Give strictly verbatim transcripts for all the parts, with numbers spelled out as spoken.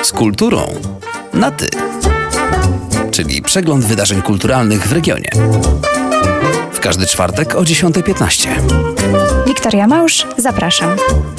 Z kulturą na ty. Czyli przegląd wydarzeń kulturalnych w regionie. W każdy czwartek o dziesiąta piętnaście. Wiktoria Małż, zapraszam.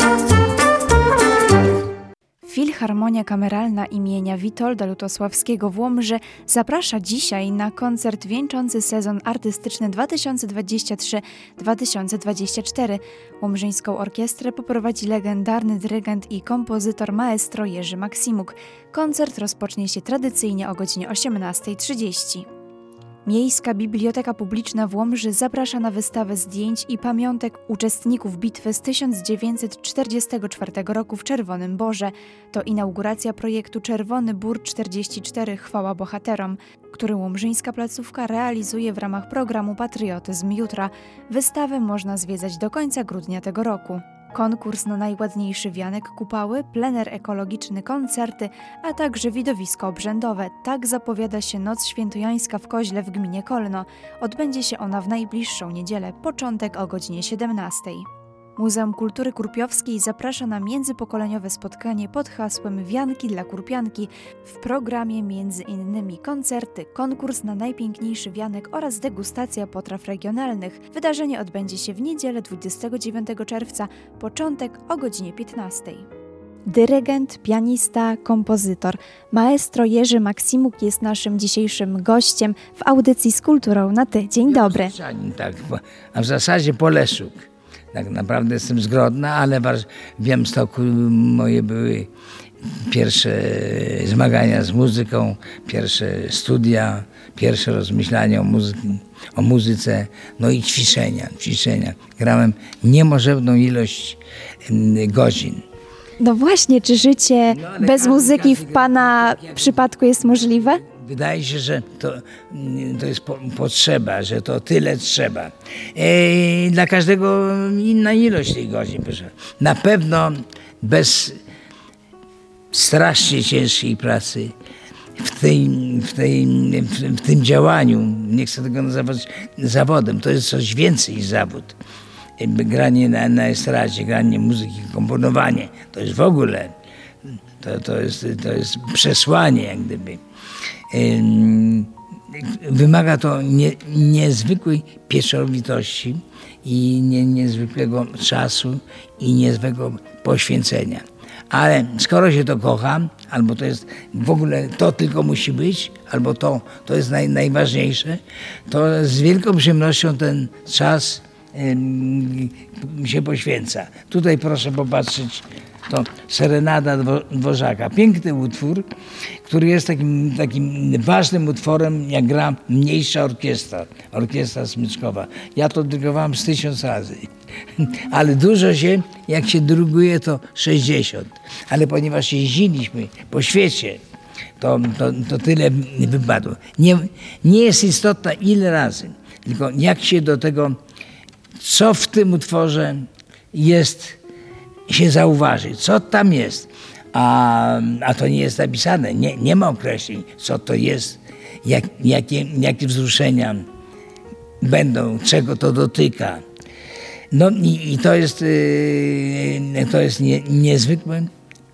Filharmonia Kameralna imienia Witolda Lutosławskiego w Łomży zaprasza dzisiaj na koncert wieńczący sezon artystyczny dwa tysiące dwudziesty trzeci do dwa tysiące dwudziestego czwartego. Łomżyńską orkiestrę poprowadzi legendarny dyrygent i kompozytor maestro Jerzy Maksimuk. Koncert rozpocznie się tradycyjnie o godzinie osiemnasta trzydzieści. Miejska Biblioteka Publiczna w Łomży zaprasza na wystawę zdjęć i pamiątek uczestników bitwy z tysiąc dziewięćset czterdziestego czwartego roku w Czerwonym Borze. To inauguracja projektu Czerwony Bór czterdzieści cztery Chwała Bohaterom, który łomżyńska placówka realizuje w ramach programu Patriotyzm Jutra. Wystawę można zwiedzać do końca grudnia tego roku. Konkurs na najładniejszy wianek kupały, plener ekologiczny, koncerty, a także widowisko obrzędowe. Tak zapowiada się Noc Świętojańska w Koźle w gminie Kolno. Odbędzie się ona w najbliższą niedzielę, początek o godzinie siedemnastej. Muzeum Kultury Kurpiowskiej zaprasza na międzypokoleniowe spotkanie pod hasłem Wianki dla Kurpianki. W programie między innymi koncerty, konkurs na najpiękniejszy wianek oraz degustacja potraw regionalnych. Wydarzenie odbędzie się w niedzielę dwudziestego dziewiątego czerwca, początek o godzinie piętnastej. Dyrygent, pianista, kompozytor. Maestro Jerzy Maksimuk jest naszym dzisiejszym gościem w audycji Z Kulturą na Ty. Dzień dobry. Tak, a w zasadzie Poleszuk. Tak naprawdę jestem z Grodna, ale w Białymstoku moje były pierwsze zmagania z muzyką, pierwsze studia, pierwsze rozmyślania o, muzyki, o muzyce, no i ćwiczenia, ćwiczenia. Grałem niemożebną ilość godzin. No właśnie, czy życie no, bez muzyki w Pana przypadku jest możliwe? Wydaje się, że to, to jest po, potrzeba, że to tyle trzeba. E, dla każdego inna ilość tych godzin. Proszę. Na pewno bez strasznie ciężkiej pracy w, tej, w, tej, w, w tym działaniu, nie chcę tego nazywać zawodem, to jest coś więcej niż zawód. Granie na, na estradzie, granie muzyki, komponowanie, to jest w ogóle, to, to, jest, to jest przesłanie jak gdyby. Wymaga to nie, niezwykłej pieczołowitości i nie, niezwykłego czasu i niezwykłego poświęcenia. Ale skoro się to kocha, albo to jest w ogóle to tylko musi być, albo to, to jest naj, najważniejsze, to z wielką przyjemnością ten czas ym, się poświęca. Tutaj proszę popatrzeć. To Serenada Dworzaka. Piękny utwór, który jest takim, takim ważnym utworem, jak gra mniejsza orkiestra, orkiestra smyczkowa. Ja to dyrygowałem z tysiąc razy, ale dużo się, jak się dyryguje, to sześćdziesiąt. Ale ponieważ jeździliśmy po świecie, to, to, to tyle wypadło. Nie, nie jest istotna ile razy, tylko jak się do tego, co w tym utworze jest, się zauważy, co tam jest, a, a to nie jest napisane, nie, nie ma określeń, co to jest, jak, jakie, jakie wzruszenia będą, czego to dotyka. No i, i to jest, yy, to jest nie, niezwykły,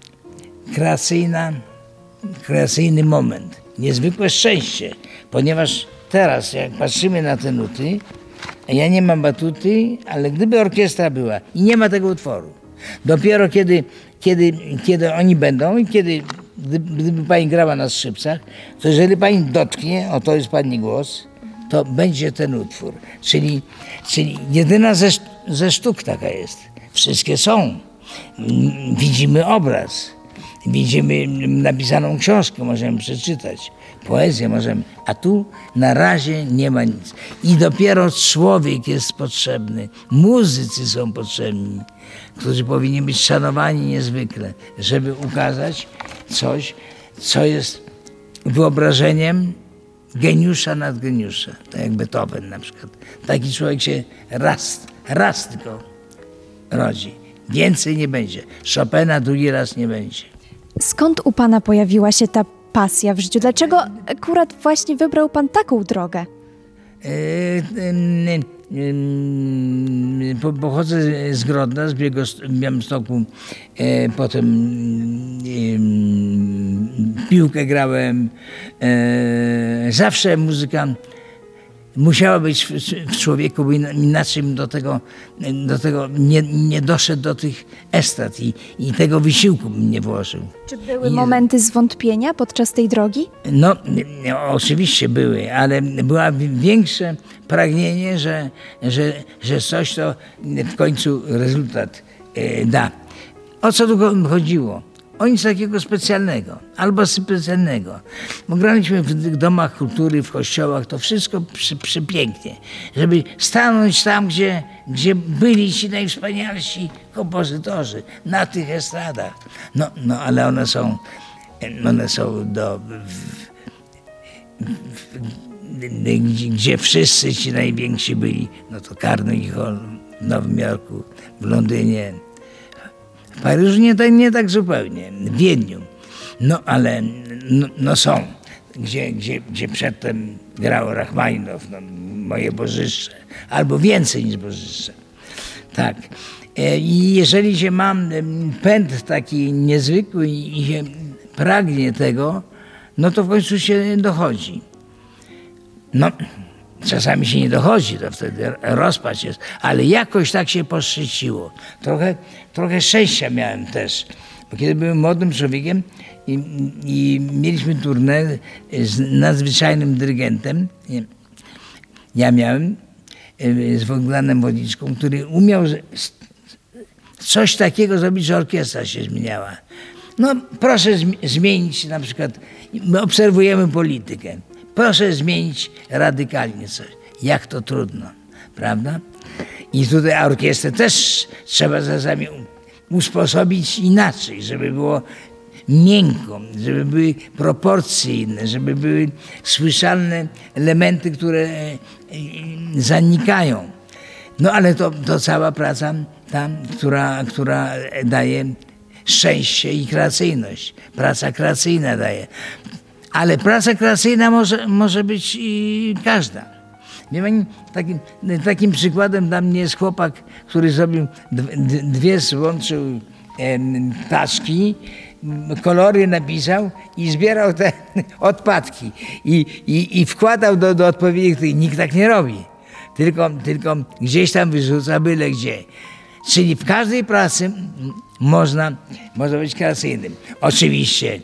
kreacyjna, kreacyjny moment, niezwykłe szczęście, ponieważ teraz jak patrzymy na te nuty, ja nie mam batuty, ale gdyby orkiestra była i nie ma tego utworu, dopiero kiedy, kiedy, kiedy oni będą i kiedy, gdyby, gdyby pani grała na skrzypcach, to jeżeli pani dotknie, o to jest pani głos, to będzie ten utwór. Czyli, czyli jedyna ze, ze sztuk taka jest. Wszystkie są. Widzimy obraz, widzimy napisaną książkę, możemy przeczytać, poezję możemy, a tu na razie nie ma nic. I dopiero człowiek jest potrzebny, muzycy są potrzebni, którzy powinni być szanowani niezwykle, żeby ukazać coś, co jest wyobrażeniem geniusza nad geniusza, tak jak Beethoven na przykład. Taki człowiek się raz, raz tylko rodzi. Więcej nie będzie. Chopina drugi raz nie będzie. Skąd u Pana pojawiła się ta pasja w życiu? Dlaczego akurat właśnie wybrał Pan taką drogę? Pochodzę z Grodna, z Białegostoku, potem piłkę grałem. E, zawsze muzyka musiała być w, w człowieku, bo inaczej do tego, do tego nie, nie doszedł do tych estrad i, i tego wysiłku bym nie włożył. Czy były I, momenty zwątpienia podczas tej drogi? No, no oczywiście były, ale było większe pragnienie, że, że, że coś to w końcu rezultat e, da. O co tu chodziło? O nic takiego specjalnego, albo specjalnego. Bo graliśmy w domach kultury, w kościołach, to wszystko przy, przepięknie. Żeby stanąć tam, gdzie, gdzie byli ci najwspanialsi kompozytorzy, na tych estradach. No, no ale one są, one są do... W, w, w, gdzie wszyscy ci najwięksi byli, no to Carnegie Hall w Nowym Jorku, w Londynie, w Paryżu nie tak, nie tak zupełnie, w Wiedniu. No ale no, no są, gdzie, gdzie, gdzie przedtem grał Rachmaninow, no, moje bożyszcze, albo więcej niż bożyszcze. Tak. I jeżeli się mam pęd taki niezwykły i się pragnie tego, no to w końcu się dochodzi. No, czasami się nie dochodzi, to wtedy rozpacz jest, ale jakoś tak się poszczyciło. Trochę, trochę szczęścia miałem też, bo kiedy byłem młodym człowiekiem i, i mieliśmy turnę z nadzwyczajnym dyrygentem, ja miałem z Bogdanem Wodniczką, który umiał coś takiego zrobić, że orkiestra się zmieniała. No proszę zmienić na przykład, my obserwujemy politykę. Proszę zmienić radykalnie coś. Jak to trudno, prawda? I tutaj orkiestrę też trzeba czasami usposobić inaczej, żeby było miękko, żeby były proporcje inne, żeby były słyszalne elementy, które zanikają. No ale to, to cała praca tam, która, która daje szczęście i kreacyjność. Praca kreacyjna daje. Ale praca kreacyjna może, może być i każda. Wie pani, takim, takim przykładem dla mnie jest chłopak, który zrobił dwie, złączył e, taczki, kolory napisał i zbierał te odpadki. I, i, i wkładał do, do odpowiednich, których nikt tak nie robi. Tylko, tylko gdzieś tam wyrzuca, byle gdzie. Czyli w każdej pracy można, można być kreacyjnym. Oczywiście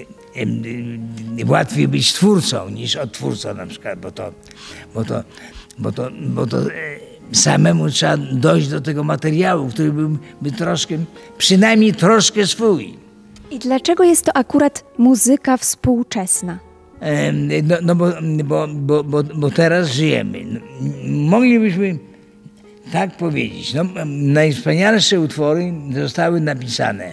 łatwiej być twórcą niż odtwórcą na przykład, bo to, bo to, bo to, bo to samemu trzeba dojść do tego materiału, który byłby troszkę, przynajmniej troszkę swój. I dlaczego jest to akurat muzyka współczesna? No, no bo, bo, bo, bo, bo teraz żyjemy. Moglibyśmy tak powiedzieć. No, najwspanialsze utwory zostały napisane.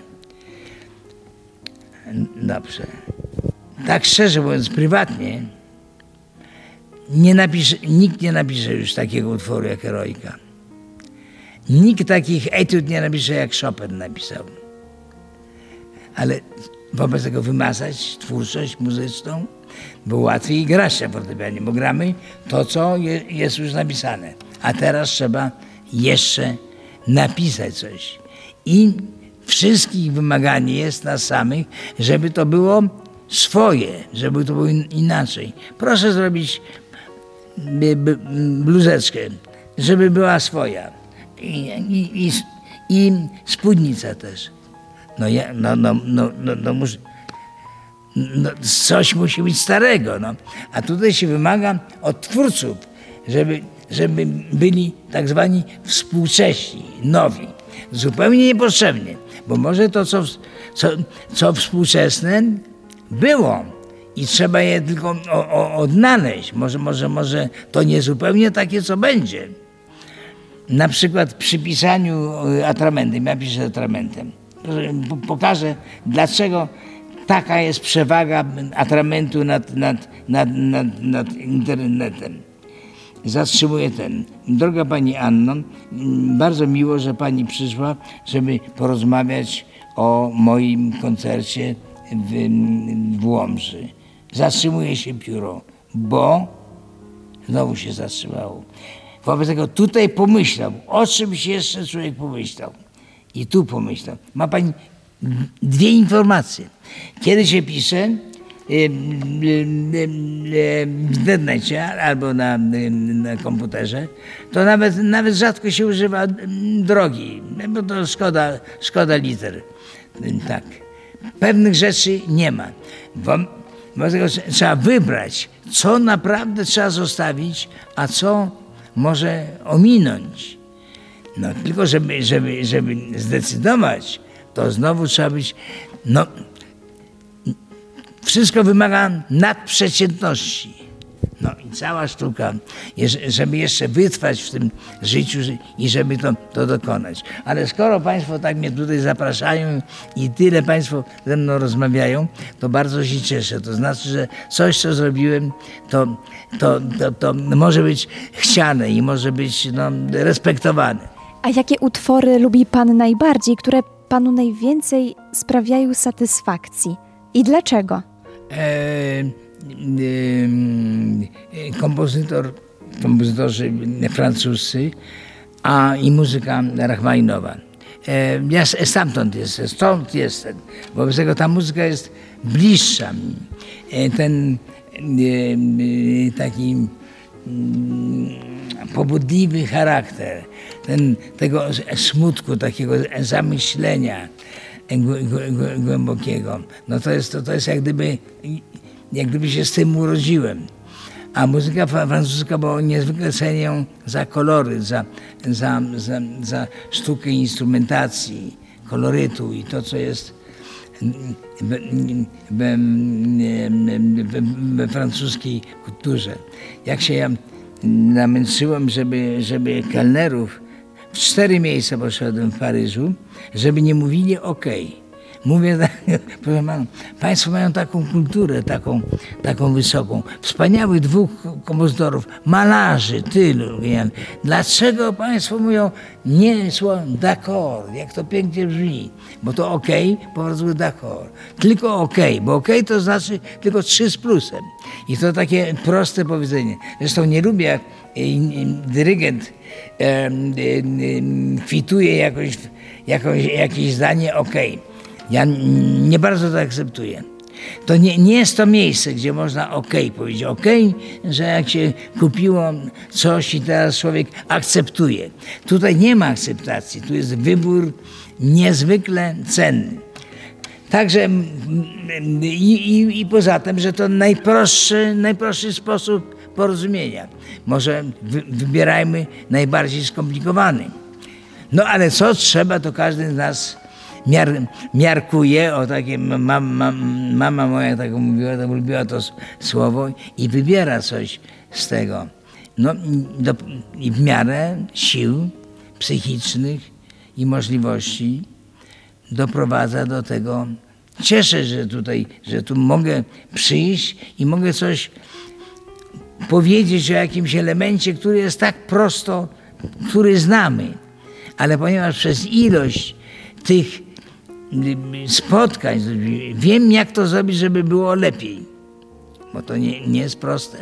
Dobrze. Tak szczerze mówiąc, prywatnie, nie napisze, nikt nie napisze już takiego utworu jak Heroika. Nikt takich etiud nie napisze, jak Chopin napisał. Ale wobec tego wymazać twórczość muzyczną, bo łatwiej grać na fortepianie, bo gramy to, co je, jest już napisane. A teraz trzeba jeszcze napisać coś. I wszystkich wymaganie jest nas samych, żeby to było swoje, żeby to było inaczej. Proszę zrobić bluzeczkę, żeby była swoja. I, i, i, i spódnica też. No, ja, no, no, no, no, no, muszę, no coś musi być starego. No. A tutaj się wymaga od twórców, żeby, żeby byli tak zwani współcześni, nowi. Zupełnie niepotrzebnie, bo może to, co, co, co współczesne było i trzeba je tylko o, o, odnaleźć. Może, może, może to nie zupełnie takie, co będzie. Na przykład przy pisaniu atramentem, ja piszę atramentem, pokażę, dlaczego taka jest przewaga atramentu nad, nad, nad, nad, nad internetem. Zatrzymuję ten. Droga pani Anno, bardzo miło, że pani przyszła, żeby porozmawiać o moim koncercie w, w Łomży. Zatrzymuje się pióro, bo znowu się zatrzymało. Wobec tego tutaj pomyślał, o czymś jeszcze człowiek pomyślał. I tu pomyślał. Ma pani dwie informacje. Kiedy się pisze, w internecie albo na, na komputerze, to nawet, nawet rzadko się używa drogi, bo to szkoda, szkoda liter. Tak. Pewnych rzeczy nie ma. Bo, bo tego trzeba wybrać, co naprawdę trzeba zostawić, a co może ominąć. No tylko żeby, żeby, żeby zdecydować, to znowu trzeba być, no wszystko wymaga nadprzeciętności. No i cała sztuka, żeby jeszcze wytrwać w tym życiu i żeby to, to dokonać. Ale skoro Państwo tak mnie tutaj zapraszają i tyle Państwo ze mną rozmawiają, to bardzo się cieszę. To znaczy, że coś, co zrobiłem, to, to, to, to może być chciane i może być no, respektowane. A jakie utwory lubi Pan najbardziej, które Panu najwięcej sprawiają satysfakcji? I dlaczego? E, e, e, kompozytor, kompozytorzy francuscy, a i muzyka Rachmaninowa. E, ja stamtąd jestem, stąd jestem. Wobec tego ta muzyka jest bliższa mi. E, ten e, taki pobudliwy charakter, ten, tego smutku, takiego zamyślenia głębokiego, no to jest, to, to jest jak gdyby, jak gdyby się z tym urodziłem. A muzyka francuska, bo niezwykle cenię za kolory, za, za, za, za sztukę instrumentacji, kolorytu i to, co jest we, we, we, we francuskiej kulturze. Jak się ja namęczyłem, żeby, żeby kelnerów w cztery miejsca poszedłem w Paryżu, żeby nie mówili okej. Mówię tak, proszę pana, Państwo mają taką kulturę, taką, taką wysoką. Wspaniałych dwóch kompozytorów, malarzy, tylu. Wiem. Dlaczego Państwo mówią nie słowo d'accord, jak to pięknie brzmi? Bo to okej, po prostu d'accord. Tylko okej, bo okej to znaczy tylko trzy z plusem. I to takie proste powiedzenie. Zresztą nie lubię, jak dyrygent e, e, kwituje jakoś, jakoś, jakieś zdanie okej. Ja nie bardzo to akceptuję. To nie, nie jest to miejsce, gdzie można okej powiedzieć. Okej, że jak się kupiło coś i teraz człowiek akceptuje. Tutaj nie ma akceptacji. Tu jest wybór niezwykle cenny. Także i, i, i poza tym, że to najprostszy, najprostszy sposób porozumienia. Może wy, wybierajmy najbardziej skomplikowany. No ale co trzeba, to każdy z nas Miar, miarkuje, o takie mama, mama moja tak mówiła, tak lubiła to słowo i wybiera coś z tego. No do, i w miarę sił psychicznych i możliwości doprowadza do tego. Cieszę, że tutaj, że tu mogę przyjść i mogę coś powiedzieć o jakimś elemencie, który jest tak prosto, który znamy, ale ponieważ przez ilość tych spotkań wiem, jak to zrobić, żeby było lepiej, bo to nie, nie jest proste.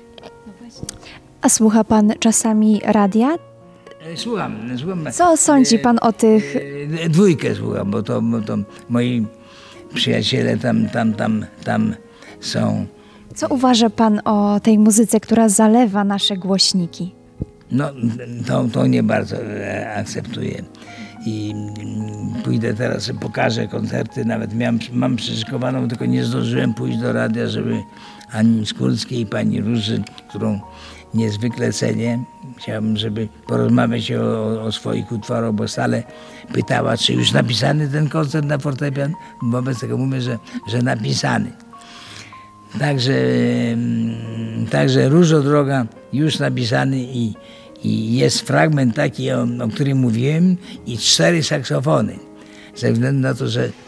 A słucha Pan czasami radia? Słucham. słucham. Co sądzi Pan o tych... Dwójkę słucham, bo to, bo to moi przyjaciele tam, tam, tam, tam są. Co uważa Pan o tej muzyce, która zalewa nasze głośniki? No, to, to nie bardzo akceptuję. I pójdę teraz, pokażę koncerty, nawet miałem, mam przyszykowaną, tylko nie zdążyłem pójść do radia, żeby Ani Skulskiej i pani Róży, którą niezwykle cenię, chciałbym, żeby porozmawiać o, o swoich utworach, bo stale pytała, czy już napisany ten koncert na fortepian, wobec tego mówię, że, że napisany. Także, także Różo droga, już napisany i I jest fragment taki, o, o którym mówiłem, i cztery saksofony. Ze względu na to, że y,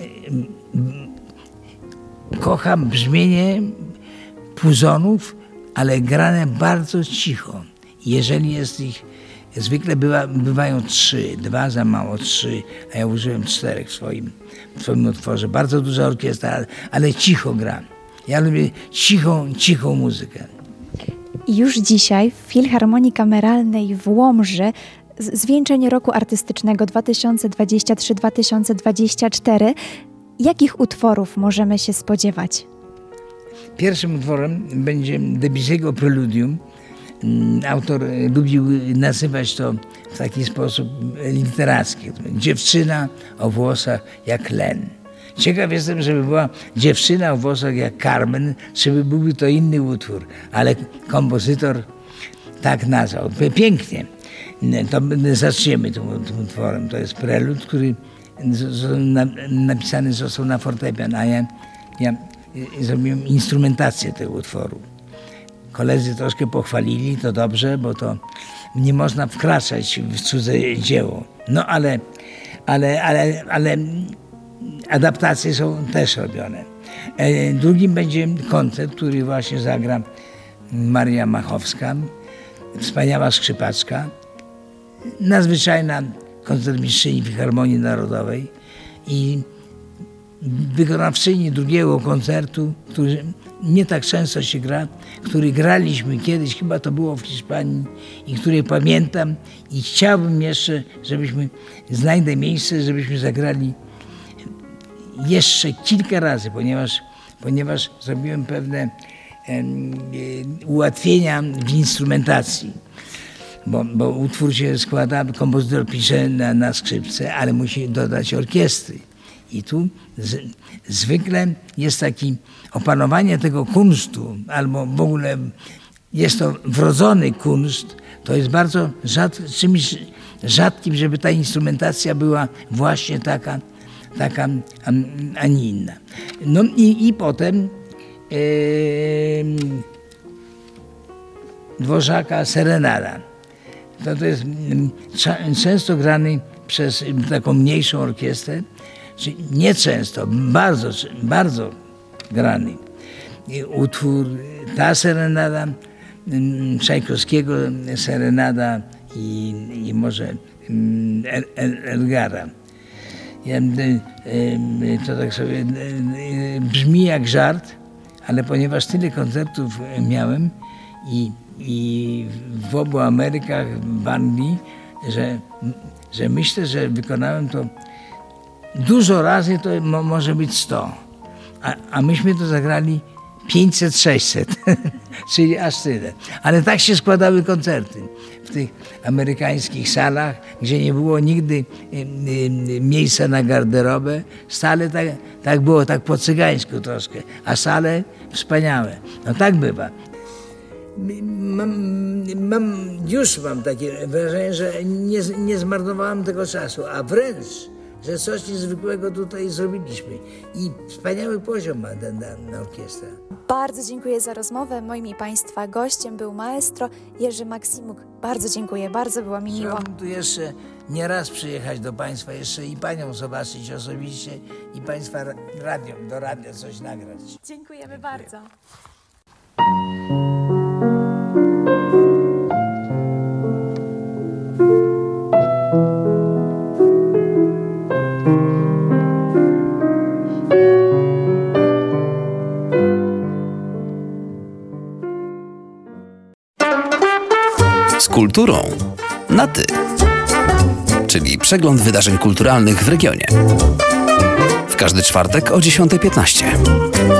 y, kocham brzmienie puzonów, ale grane bardzo cicho. Jeżeli jest ich, zwykle bywa, bywają trzy, dwa za mało, trzy, a ja użyłem czterech w swoim, w swoim utworze. Bardzo duża orkiestra, ale, ale cicho gram. Ja lubię cichą, cichą muzykę. Już dzisiaj w Filharmonii Kameralnej w Łomży zwieńczenie roku artystycznego dwa tysiące dwudziestego trzeciego do dwa tysiące dwudziestego czwartego. Jakich utworów możemy się spodziewać? Pierwszym utworem będzie Debussy'ego Preludium. Autor lubił nazywać to w taki sposób literacki. Dziewczyna o włosach jak Len. Ciekaw jestem, żeby była dziewczyna o włosach jak Carmen, żeby byłby to inny utwór, ale kompozytor tak nazwał. Pięknie. To zaczniemy tym, tym utworem. To jest prelud, który z, z, na, napisany został na fortepian, a ja, ja zrobiłem instrumentację tego utworu. Koledzy troszkę pochwalili, to dobrze, bo to nie można wkraczać w cudze dzieło. No ale, ale, ale, ale adaptacje są też robione. Drugim będzie koncert, który właśnie zagra Maria Machowska, wspaniała skrzypaczka, nadzwyczajna koncertmistrzyni Filharmonii Narodowej i wykonawczyni drugiego koncertu, który nie tak często się gra, który graliśmy kiedyś, chyba to było w Hiszpanii i który pamiętam i chciałbym jeszcze, żebyśmy, znajdę miejsce, żebyśmy zagrali jeszcze kilka razy, ponieważ, ponieważ zrobiłem pewne e, e, ułatwienia w instrumentacji. Bo, bo utwór się składa, kompozytor pisze na, na skrzypce, ale musi dodać orkiestry. I tu z, zwykle jest taki opanowanie tego kunsztu, albo w ogóle jest to wrodzony kunszt, to jest bardzo rzad, czymś rzadkim, żeby ta instrumentacja była właśnie taka, taka a nie inna. No i, i potem yy, Dworzaka Serenada. To, to jest często grany przez taką mniejszą orkiestrę, czyli nie często, bardzo, bardzo grany. Utwór, ta serenada, Czajkowskiego serenada i, i może El, El, Elgara. Ja, to tak sobie brzmi jak żart, ale ponieważ tyle koncertów miałem i, i w obu Amerykach, w Anglii, że, że myślę, że wykonałem to dużo razy, to mo, może być sto, a, a myśmy to zagrali pięćset sześćset, czyli aż tyle. Ale tak się składały koncerty w tych amerykańskich salach, gdzie nie było nigdy y, y, miejsca na garderobę. Stale tak, tak było, tak po cygańsku troszkę, a sale wspaniałe. No tak bywa. Mam, mam, już mam takie wrażenie, że nie, nie zmarnowałem tego czasu, a wręcz, że coś niezwykłego tutaj zrobiliśmy. I wspaniały poziom ma ta orkiestra. Bardzo dziękuję za rozmowę. Moim i Państwa gościem był maestro Jerzy Maksymuk. Bardzo dziękuję, bardzo było mi miło. Chciałbym tu jeszcze nie raz przyjechać do Państwa, jeszcze i Panią zobaczyć osobiście i Państwa radio, do radia coś nagrać. Dziękujemy Dziękuję. bardzo. Z kulturą na ty, czyli przegląd wydarzeń kulturalnych w regionie. W każdy czwartek o dziesiąta piętnaście.